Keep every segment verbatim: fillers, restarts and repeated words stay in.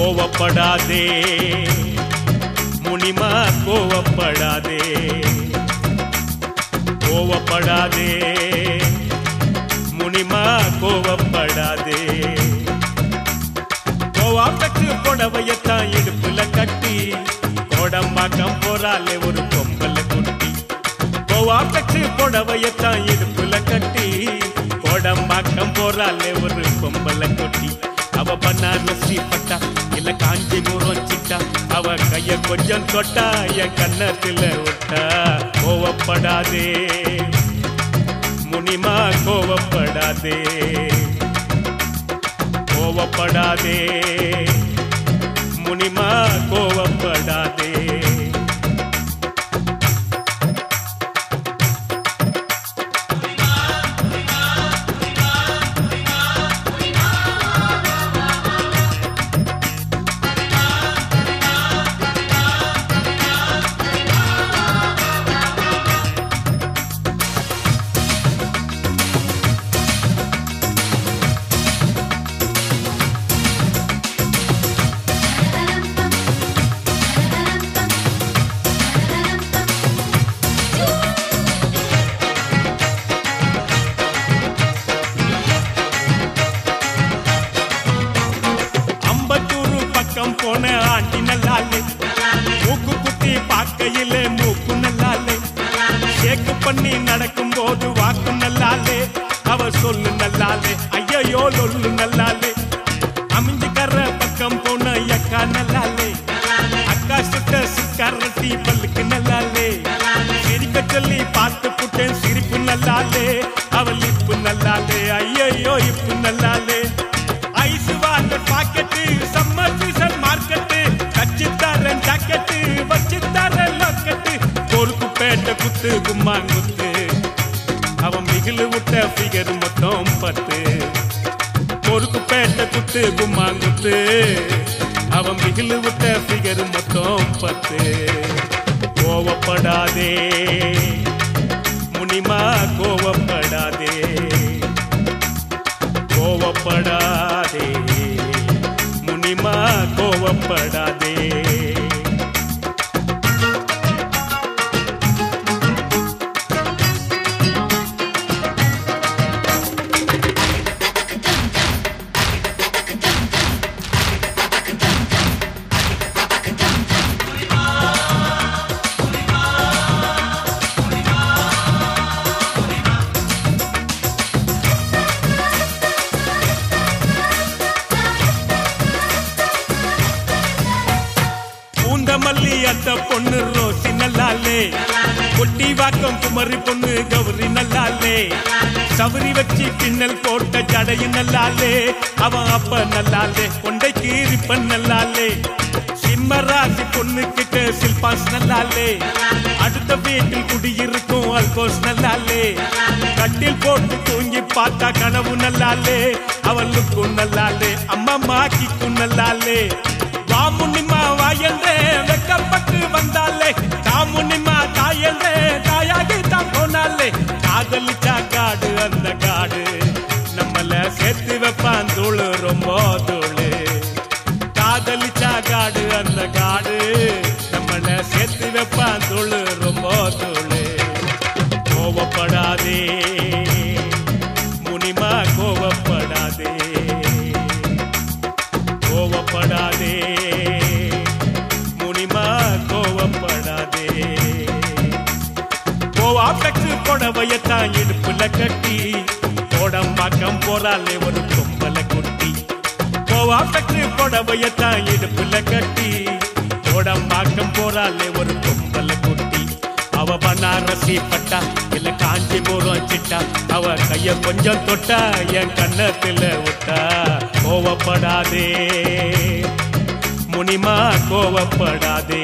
கோவப்படாதே முனிமா கோவப்படாதே கோவப்படாதே முனிமா கோவப்படாதே கோவாப்பட்டு புடவையத்தான் இடுப்புல கட்டி கோடம்பாக்கம் போறாலே ஒரு பொம்பல குட்டி கோவாப்பட்டு புடவையத்தான் இடுப்புல கட்டி கோடம்பாக்கம் போறாலே ஒரு பொம்பல குட்டி அவ பனாரசி பட்டா இல்ல காஞ்சிபுரம் சிட்டா அவ கைய கொஞ்சம் தொட்டா என் கண்ணத்துல விட்டா கோவப்படாதே முனிமா கோவப்படாதே கோவப்படாதே முனிமா கோவப்படாதே போன ஆண்டி நல்லாலே மூக்கு குத்தி பார்க்கையிலே மூக்கு நல்லாலே ஷேக்கு பண்ணி நடக்கும் போது வாக்கு நல்லாலே அவ சொல்லு நல்லாலே ஐயோ லொல்லு நல்லாலே அமைஞ்சுக்கற பக்கம் போன அக்கா நல்லாலே அக்கா சுட்ட சிக்காரட்டி பல்லுக்கு நல்லாலே சிரிக்க சொல்லி பார்த்து புட்டேன் சிரிப்பு நல்லாலே அவள் இப்பு நல்லாலே ஐயோ இப்பு நல்லாலே ice water packet summer season market கச்சித்தாரன் ஜாக்கெட்டு வச்சித்தாரன் லாக்கெட்டு கோருக்கு பேட்ட குத்து கும்மாங்குத்து அவன் மிகிலு விட்ட ஃபிகர் மொத்தம் பத்து கோருக்கு பேட்ட குத்து கும்மாங்குத்து அவன் மிகிலு விட்ட ஃபிகர் மொத்தம் பத்து கோவப்படாதே முனிமா கோவப்படாதே கோவப்படாதே முனிமா கோவப்படாதே மல்லி அத்த பொண்ணு ரோசி நல்லாலே கொட்டி வாக்கம் குமரி பொண்ணு கௌரி நல்லாலே சவரி வச்சு பின்னல் போட்ட ஜடையும் நல்லாலே அவன் அப்ப நல்லாலே கொண்டை கீரிப்பன் நல்லாலே சிம்மராசி பொண்ணு கிட்ட சில்பாஸ் நல்லாலே அடுத்த வீட்டில் குடியிருக்கும் அல்கோஸ் நல்லாலே கட்டில் போட்டு தூங்கி பார்த்தா கனவு நல்லாலே அவளுக்கும் நல்லாலே அம்மா மாக்கிக்கும் நல்லாலே முனிமா வாயந்தே வெக்கப்பட்டு வந்தாலே தாமுனிமா தாயந்தே தாயாகி தான் போனாலே காதலிச்சா காடு அந்த காடு நம்மள சேர்த்து வைப்பான் தூளு ரொம்ப தூளு காதலிச்சா காடு அந்த காடு நம்மள சேர்த்து வைப்பான் தூளு ரொம்ப தூளு கோவப்படாதே முனிமா கோவப்படாதே கோவப்படாதே முனிமா கோவப்படாதே கோவாப்பட்டு புடவையத்தான் இடுப்புல கட்டி கோடம்பாக்கம் போறாலே ஒரு பொம்பல குட்டி கோவாப்பட்டு புடவையத்தான் இடுப்புல கட்டி கோடம்பாக்கம் போறாலே ஒரு பொம்பல குட்டி அவ பனாரசி பட்டா இல்ல காஞ்சிபுரம் சிட்டா அவ கைய கொஞ்சம் தொட்டா என் கண்ணத்துல விட்டா கோவப்படாதே முனிமா கோவப்படாதே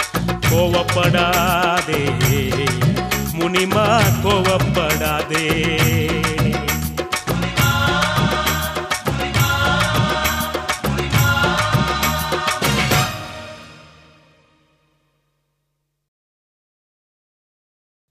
கோவப்படாதே முனிமா கோவப்படாதே